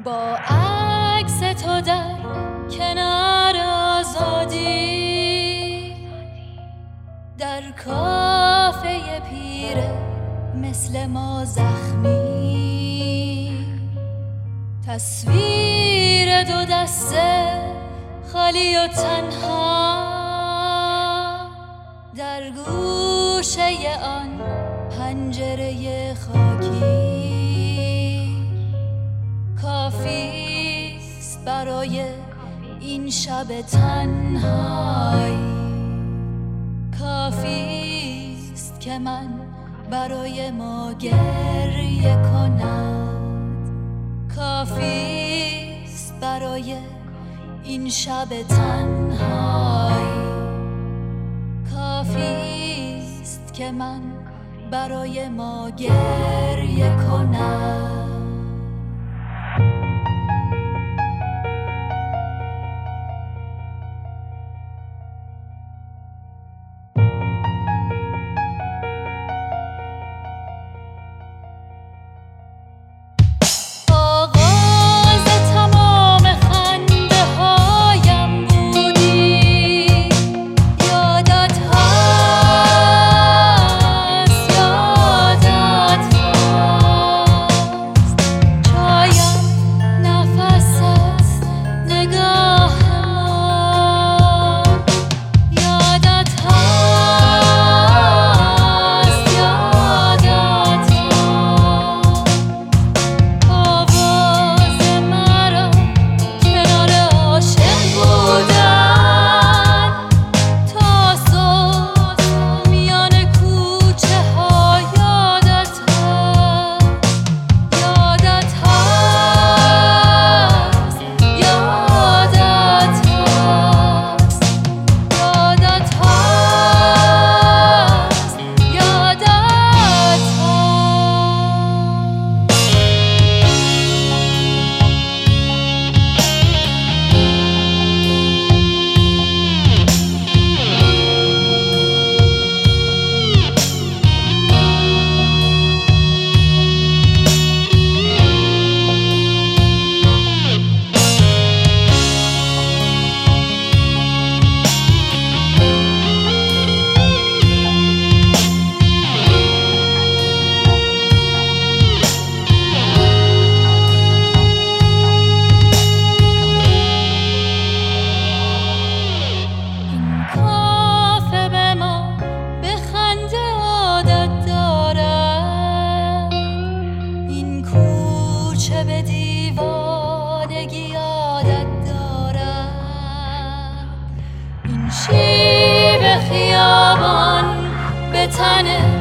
با عکس تو در کنار آزادی، در کافه پیره مثل ما زخمی، تصویر دو دسته خالی و تنها در گوشه آن پنجره خاکی. کافیست برای این شب تنهایی، کافیست که من برای ما گریه کند، کافیست برای این شب تنهایی، کافیست که من برای ما گریه کنم. به دیوانگی عادت دارد، این شیب خیابان به تن